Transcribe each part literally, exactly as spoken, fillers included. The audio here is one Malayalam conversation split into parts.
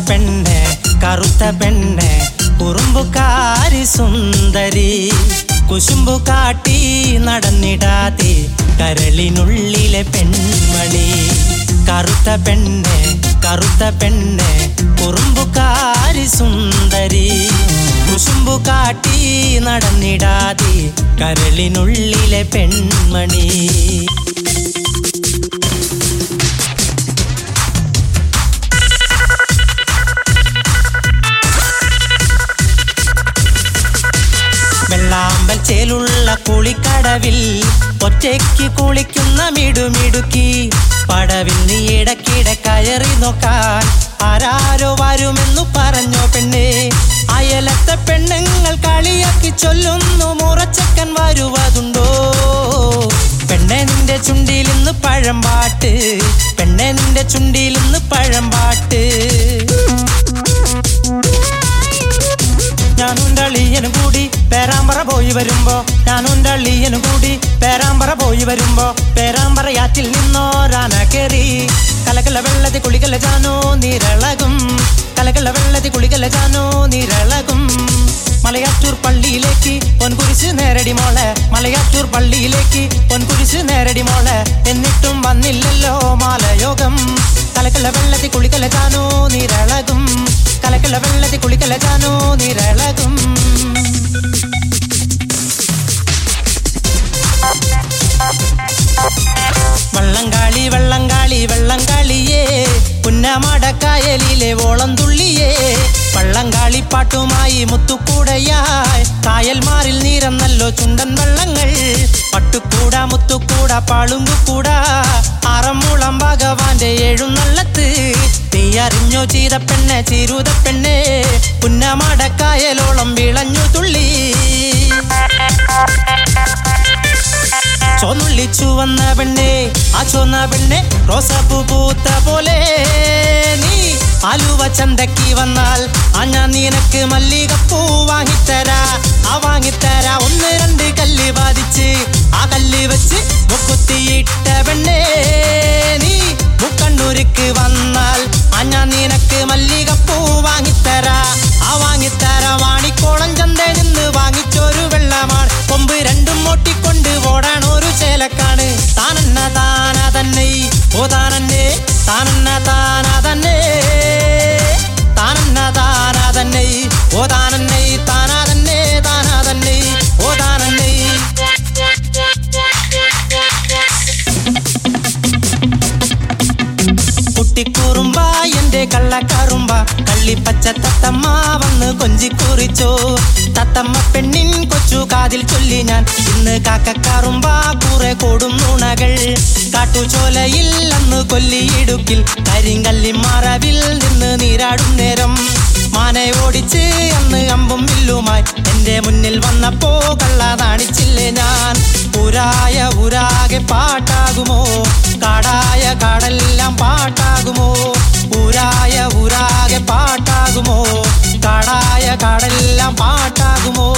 പെണ്ണെ കറുത്ത പെണ്ണെ കുറുമ്പുകാരി സുന്ദരി കുശുമ്പു കാട്ടി നടന്നിടാതെ കരളിനുള്ളിലെ പെൺമണി കറുത്ത പെണ്ണെ കറുത്ത പെണ്ണെ കുറുമ്പുകാരി സുന്ദരി കുശുമ്പു കാട്ടി നടന്നിടാതെ കരളിനുള്ളിലെ പെൺമണി വെള്ളാമ്പൽ ചേലുള്ള കുളിക്കടവിൽ ഒറ്റയ്ക്ക് കുളിക്കുന്ന മിടുമിടുക്കി പടവിൽ നീ ഇടക്കിടെ കയറി നോക്കാൻ ആരാരോ വരുമെന്നു പറഞ്ഞോ പെണ്ണേ അയലത്തെ പെണ്ണുങ്ങൾ കളിയാക്കി ചൊല്ലുന്നു മുറച്ചക്കൻ വരുവതുണ്ടോ പെണ്ണെ നിന്റെ ചുണ്ടിൽ ഇന്ന് പഴമ്പാട്ട് പെണ്ണെ നിന്റെ ചുണ്ടിൽ ഇന്ന് പഴമ്പാട്ട് ഞാനുണ്ടള്ളിയനും കൂടി പേരാമ്പറ പോയി വരുമ്പോ ഞാനുണ്ടള്ളിയനും കൂടി പേരാമ്പറ പോയി വരുമ്പോ പേരാമ്പറയാറ്റിൽ നിന്നോരാന കേറി കലകല വെള്ളത്തി കുളികല ജാനോ നീരളകും കലകല വെള്ളത്തി കുളികല ജാനോ നീരളകും മലയാറ്റൂർ പള്ളിയിലേക്ക് പൊൻകുരിശ് നേരടി മോളെ മലയാറ്റൂർ പള്ളിയിലേക്ക് പൊൻകുരിശ് നേരടി മോളെ എന്നിട്ടും വന്നില്ലല്ലോ മാലയോഗം കലകല വെള്ളത്തി കുളികല ജാനോ നീരളകും കലകല വെള്ളത്തി കുളികല ജാനോ നീരളകും വള്ളംകാളി വള്ളംകാളി വള്ളംകാളിയേ പുന്നമടക്കായലിലെ ഓളം തുള്ളിയേ വള്ളംകാളി പാട്ടുമായി മുത്തുക്കൂടയായി കായൽമാറിൽ നീരന്നല്ലോ ചുണ്ടൻ വള്ളങ്ങൾ പട്ടുക്കൂട മുത്തുക്കൂട പാളുങ്കുക്കൂട ആറന്മുളം ഭഗവാന്റെ എഴുന്നള്ളത്ത് നീ അറിഞ്ഞോ ചെയ്ത പെണ്ണെ ചീരുത പെണ്ണെ പുന്നമടക്കായലോളം വിളഞ്ഞു തുള്ളി ചോന്നുള്ളിച്ചു വന്ന പെണ്ണെ ആ ചോന്ന പെണ്ണെ റോസാപ്പൂ പൂത്ത പോലെ നീ ആലുവ ചന്തക്ക് വന്നാൽ ആ ഞാൻ നിനക്ക് മല്ലികപ്പൂ വാങ്ങിത്തരാ ആ വാങ്ങിത്തരാ ഒന്ന് രണ്ട് കല്ല് ബാധിച്ച് ആ കല്ല് വെച്ച് മുക്കുത്തിയിട്ട പെണ്ണെ നീ മുക്കണ്ണൂർക്ക് വന്നാൽ ആ ഞാൻ നിനക്ക് മല്ലികപ്പൂ വാങ്ങിത്തരാ ആ വാങ്ങിത്തരാ വാണിക്കോളം ചന്തയിൽ നിന്ന് വാങ്ങിച്ചൊരു വെള്ളമാണ് കൊമ്പ് രണ്ടും മോട്ടിക്കൊണ്ട് ഓടാൻ ഒരു ചേലക്കാണ് താനന്ന താന തന്നെ ഓ താനന്നെ താനന്ന താന തന്നെ താനന്ന താന തന്നെ ഓ താനന്നെ താനാ തന്നെ താനാ തന്നെ ഓ താനന്നെ കുട്ടിക്കൂറുമ്പ എന്റെ കള്ളക്കാറുമ്പ കള്ളിപ്പച്ച തത്തമ്മ വന്ന് കൊഞ്ചിക്കുറിച്ചോ തത്തമ്മ പെണ്ണിൻ കൊച്ചു കാതിൽ ചൊല്ലി ഞാൻ ഇന്ന് കാക്കക്കാറുമ്പ കുറെ കൊടും നുണകൾ കാട്ടുചോലയിൽ അന്ന് കൊല്ലിയിടുക്കിൽ കരിങ്കല്ലി മറവിൽ നിന്ന് നീരാടും നേരം മാനെ ഓടിച്ച് അന്ന് അമ്പും വില്ലുമായി എന്റെ മുന്നിൽ വന്നപ്പോ കള്ള താണിച്ചില്ലേ ഞാൻ ഊരായ ഊരാകെ പാട്ടാകുമോ കാടായ കാടെല്ലാം പാട്ടാകുമോ ഊരായ ഊരാകെ പാട്ടാകുമോ കാടായ കാടെല്ലാം പാട്ടാകുമോ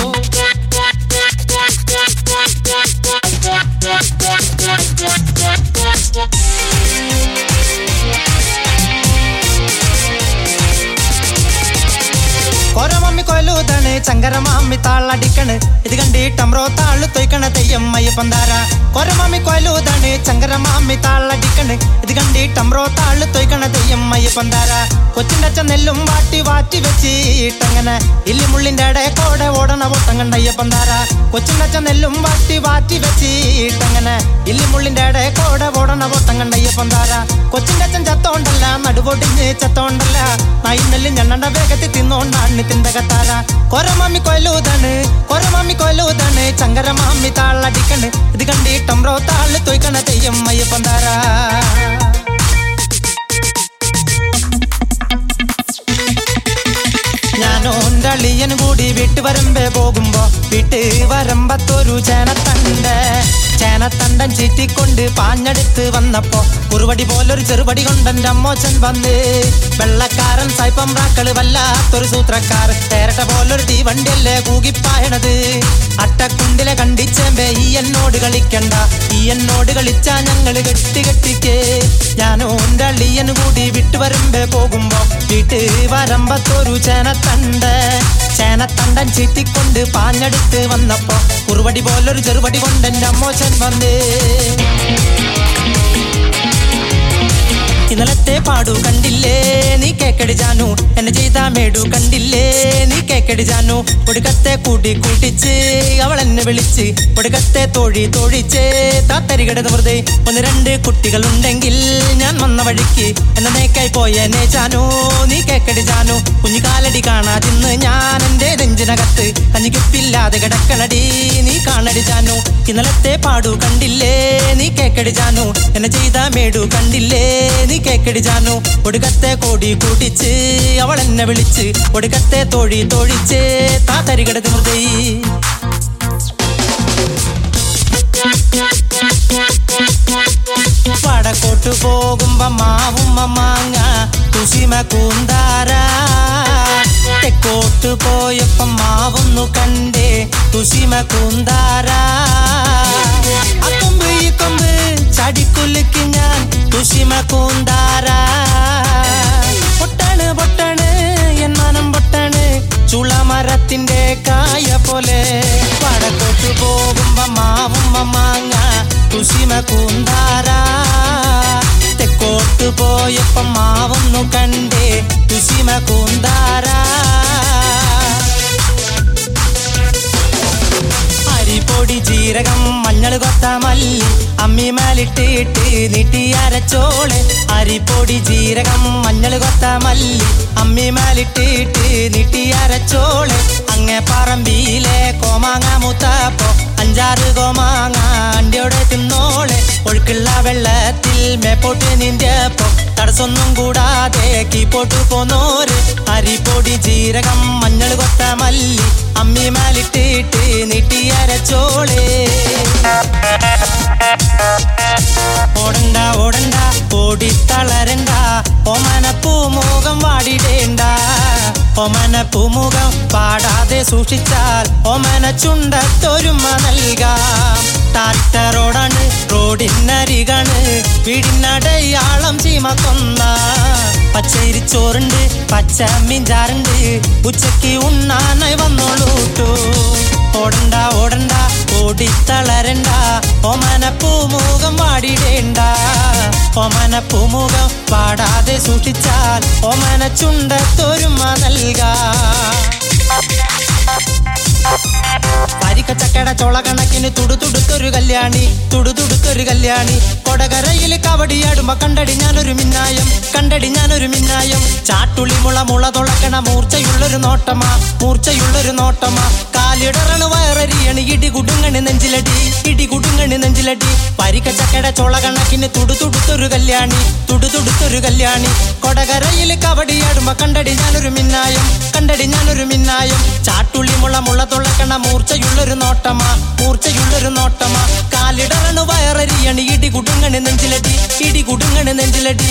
കൊരമമ്മി കൊലൂതാണ് ചങ്കരമാമ്മി താളടിക്കണ് ഇത് കണ്ടിട്ടമ്രോ താളു തൊയ്ക്കണ തെയ്യം അയ്യപ്പന്താര കൊരമമ്മി കൊലൂതാണ് ചങ്കരമാമ്മി താളടിക്കണ് ഇത് കണ്ടിട്ടമ്രോ താളു തൊയ്ക്കണ തെയ്യം അയ്യപ്പന്താര കൊച്ചിൻ്റെ അച്ഛൻ നെല്ലും വാട്ടി വാറ്റി വെച്ചിട്ടങ്ങനെ ഇല്ലിമുള്ളിൻ്റെ ഇട കോടെ ഓടണ ഓട്ടം കണ്ട അയ്യപ്പന്താര കൊച്ചിൻ്റെ അച്ഛൻ നെല്ലും വാട്ടി വാറ്റി വെച്ചിട്ടങ്ങനെ ഇല്ലിമുള്ളിൻ്റെ ഇട കോടെ ഓടണ ഓട്ടം കണ്ട അയ്യപ്പന്താര കൊച്ചിൻ്റെ അച്ഛൻ ചത്തോണ്ടല്ല നടുപൊടിഞ്ഞ് ചത്തോണ്ടല്ല നായി നെല്ലും ഞണ്ണണ്ട വേഗത്തിൽ തിന്നോണ്ടാണ് തിന്റെ കത്താര കൊരമാമ്മി കൊലൂതാണ് കൊരമാമ്മി കൊലൂതാണ് ചങ്കരമാമ്മി താളടിക്കണ് ഇത് കണ്ടിട്ടമ്രോ താള് തൊയ്ക്കണ തെയ്യം അയ്യപ്പന്താര ഞാനോണ്ടളിയനും കൂടി വീട്ടു വരമ്പേ പോകുമ്പോ വീട്ട് വരമ്പത്തൊരു ചേനത്തണ്ട് ചേന ചേനത്തണ്ടൻ ചീറ്റിക്കൊണ്ട് പാഞ്ഞെടുത്ത് വന്നപ്പോ കുറുവടി പോലൊരു ചെറുപടി കൊണ്ടെന്റെ അമ്മോച്ചൻ വന്ന്. വെള്ളക്കാരൻ സായിപ്പം റാക്കള് വല്ലാത്തൊരു സൂത്രക്കാരൻ, തേരട്ട പോലൊരു തീവണ്ടിയല്ലേ കൂകിപ്പായണത്. അട്ടക്കുണ്ടിലെ കണ്ടിച്ചേമ്പേ ഈ എന്നോട് കളിക്കണ്ട, ഈ എന്നോട് കളിച്ചാ ഞങ്ങള് കെട്ടി കെട്ടിക്കേ. ഞാനോ എന്റെ അള്ളിയന് കൂടി വിട്ടു വരുമ്പേ പോകുമ്പോ വീട്ട് വരമ്പത്തൊരു ചേനത്തണ്ട് ചേനത്തണ്ടൻ ചീറ്റിക്കൊണ്ട് പാഞ്ഞെടുത്ത് വന്നപ്പോ കുറുവടി പോലൊരു ചെറുപടി കൊണ്ടെന്റെ അമ്മോച്ചൻ വന്ന്. ഇന്നലത്തെ പാടു കണ്ടില്ലേ നീ കേക്കടി ജാനു, എന്നെ ചെയ്ത മേടു കണ്ടില്ലേ നീ കേക്കടി ജാനു. ഒടുക്കത്തെ കൂടി കൂട്ടിച്ച് അവൾ എന്നെ വിളിച്ച്, ഒടുക്കത്തെ തോഴി തോഴിച്ച് താത്തരികിടന്ന് വെറുതെ. ഒന്ന് രണ്ട് കുട്ടികളുണ്ടെങ്കിൽ ഞാൻ വന്ന വഴിക്ക് എന്നെ നേക്കായി പോയനെ ജാനു, നീ കേക്കടി ജാനു. കുഞ്ഞു കാലടി കാണാതിന്ന് ഞാൻ എന്റെ നെഞ്ചിനകത്ത് കഞ്ഞിക്കിപ്പില്ലാതെ കിടക്കണടി നീ കാണടി ജാനു. ഇന്നലത്തെ പാടു കണ്ടില്ലേ നീ കേക്കടി ജാനു, എന്നെ ചെയ്ത മേടു കണ്ടില്ലേ നീ കേക്കടി ജാനു. ഒടുക്കത്തെ കോടി കൂട്ടിച്ച് അവൾ എന്നെ വിളിച്ച്, ഒടുക്കത്തെ തോഴി തോഴിച്ച് താത്തരികിടന്ന് വെറുതെ. വടക്കോട്ട് പോകുമ്പോ മാവും മാങ്ങ തുസിമ കൂന്താര, തെക്കോട്ട് പോയപ്പോ മാവൊന്നു കണ്ടേ തുസിമ കൂന്താര. ആ കൊമ്പ് ഈ കൊമ്പ് ചടിക്കുലുക്കി ഞാൻ തുസിമ കൂന്താര. പൊട്ടാണ് പൊട്ടാണ് എൻ മനം പൊട്ടാണ് ചുളമരത്തിന്റെ കായ പോലെ. വടക്കോട്ട് പോകുമ്പോ മാവും മാങ്ങ തുസിമ കൂന്താര, തെക്കോട്ട് പോയപ്പോ മാവൊന്നു കണ്ടേ തുസിമ കൂന്താര. അരിപ്പൊടി ജീരകം മഞ്ഞള് കൊത്ത മല്ലി അമ്മിമേലിട്ടിട്ട് നീട്ടി അരച്ചോളെ. അരിപ്പൊടി ജീരകം മഞ്ഞള് കൊത്ത മല്ലി അമ്മിമേലിട്ടിട്ട് നീട്ടി അരച്ചോളെ. അങ്ങേ പറമ്പിയിലെ കോമാങ്ങ മൂത്തപ്പോ അഞ്ചാറ് കോമാങ്ങ അണ്ടിയോടെ തിന്നോളെ. ഒഴുക്കുള്ള വെള്ളത്തിൽ മേപ്പോട്ട് നീന്തിയപ്പോ തടസ്സൊന്നും കൂടാതെ കീപ്പോട്ട് പോന്നോര്. അരിപ്പൊടി ജീരകം മഞ്ഞള് കൊത്ത മല്ലി അമ്മിമേലിട്ടിട്ട് നീട്ടി അരച്ചോളെ. ഓടണ്ട ഓടണ്ട ഓടിത്തളരണ്ട, ഓമന പൂമുഖം വാടിടേണ്ട. ഓമന പൂമുഖം പാടാതെ സൂക്ഷിച്ചാൽ ഓമന ചുണ്ടത്തൊരുമ നൽകാം. ടാറ്റ റോഡാണ് റോഡിനരികാണ് വീടിനടയാളം ചീമ കൊന്ന. പച്ചരിച്ചോറുണ്ട് പച്ച മീൻചാറുണ്ട് ഉച്ചക്ക് ഉണ്ണാനായി വന്നോളൂട്ടു. ഓടണ്ട ഓടണ്ട ഓടിത്തളരണ്ട, ഓമന പൂമുഖം വാടിടേണ്ട. ഓമന പൂമുഖം പാടാതെ സൂക്ഷിച്ചാൽ ഓമന ചുണ്ടത്തൊരുമ നൽകാം. പരിക്കച്ചക്കട ചോള കണക്കിന് തുടുതുടുത്തൊരു കല്യാണി, തുടുതുടുത്തൊരു കല്യാണി. കൊടകരയിൽ കവടിയാടുമ്പോ കണ്ടടി ഞാനൊരു മിന്നായം, കണ്ടടി ഞാനൊരു മിന്നായം. ചാട്ടുളി മുള മുള തുളക്കണ മൂർച്ചയുള്ളൊരു നോട്ടമാ, മൂർച്ചയുള്ളൊരു നോട്ടമാ. കാലിടറണ് വയറരിയണി ഇടി കുടുങ്ങണി നെഞ്ചിലടി, ഇടി കുടുങ്ങണി നെഞ്ചിലടി. പരിക്കച്ചക്കട ചോള കണക്കിന് തുടുതുടുത്തൊരു കല്യാണി, തുടുതുടുത്തൊരു കല്യാണി. കൊടകരയിൽ കവടിയാടുമ്പോ കണ്ടടി ഞാനൊരു മിന്നായം, കണ്ടടി ഞാനൊരു മിന്നായം. ചാട്ടുള്ളി മുള മുള തുളക്കണ മൂർച്ചയുള്ളൊരു നോട്ടമാ, മൂർച്ചയുള്ളൊരു നോട്ടമാ. കാലിടറണ് വയറരിയണി ഇടി കുടുങ്ങണി നെഞ്ചിലടി, ഇടി കുടുങ്ങണി നെഞ്ചിലടി.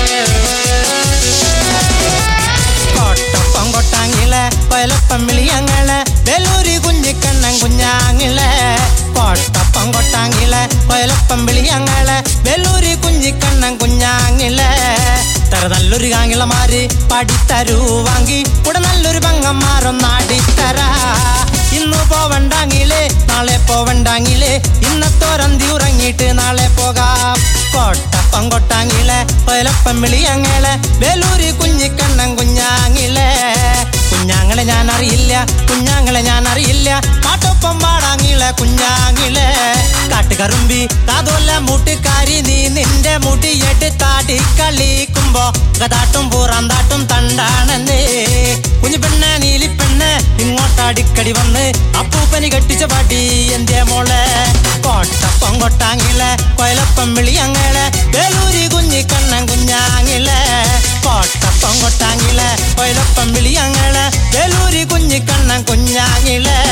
കോട്ടപ്പം കൊട്ടാങ്ങിളെ കൊയലപ്പം വിളിയങ്ങളെ വെല്ലൂരി കുഞ്ഞിക്കണ്ണൻ കുഞ്ഞാങ്ങിളെ. കോട്ടപ്പം കൊട്ടാങ്ങിളെ കൊയലപ്പം വിളിയങ്ങളെ വെല്ലൂരി കുഞ്ഞിക്കണ്ണൻ കുഞ്ഞാങ്ങിളെ. തര നല്ലൊരു കാങ്ങിളമാര് പടിത്തരൂ വാങ്ങി ഇവിടെ നല്ലൊരു പങ്ങന്മാരൊന്നാടിത്തര. ഇന്നു പോവണ്ടാങ്ങിലേ നാളെ പോവണ്ടാങ്ങിലേ, ഇന്നത്തോരന്തി ഉറങ്ങിയിട്ട് നാളെ പോകാം. കോട്ടപ്പം കൊട്ടാങ്ങിളെ കൊയലപ്പം വിളിയങ്ങളെ വേലൂരി കുഞ്ഞിക്കണ്ണൻ കുഞ്ഞാങ്ങിളെ. കുഞ്ഞാങ്ങളെ ഞാൻ അറിയില്ല, കുഞ്ഞാങ്ങളെ ഞാൻ അറിയില്ല, കാട്ടൊപ്പം പാടാങ്ങിളെ കുഞ്ഞാങ്ങിളെ. കാട്ടുകറുമ്പി കാതോല്ല മൂട്ടുകാരി നീ നിന്റെ മുടിയെട്ട് താടി കളിക്കുമ്പോ കഥാട്ടും പൂറാന്താട്ടും തണ്ടാണെന്നേ. കുഞ്ഞു പെണ്ണെ നീലി പെണ്ണെ ഇങ്ങോട്ടടിക്കടി വന്ന് അപ്പൂപ്പനി കെട്ടിച്ച പാടി എന്റെ മോളെ. കോട്ടപ്പം കൊട്ടാങ്ങിളെ കൊയലപ്പം വിളിയങ്ങളെ വേലൂരി കുഞ്ഞിക്കണ്ണൻ കുഞ്ഞാങ്ങിളെ. കോട്ടപ്പം കൊട്ടാങ്ങിളെ കൊയലപ്പം വിളിയങ്ങളെ വേലൂരി കുഞ്ഞിക്കണ്ണൻ കുഞ്ഞാങ്ങിളെ.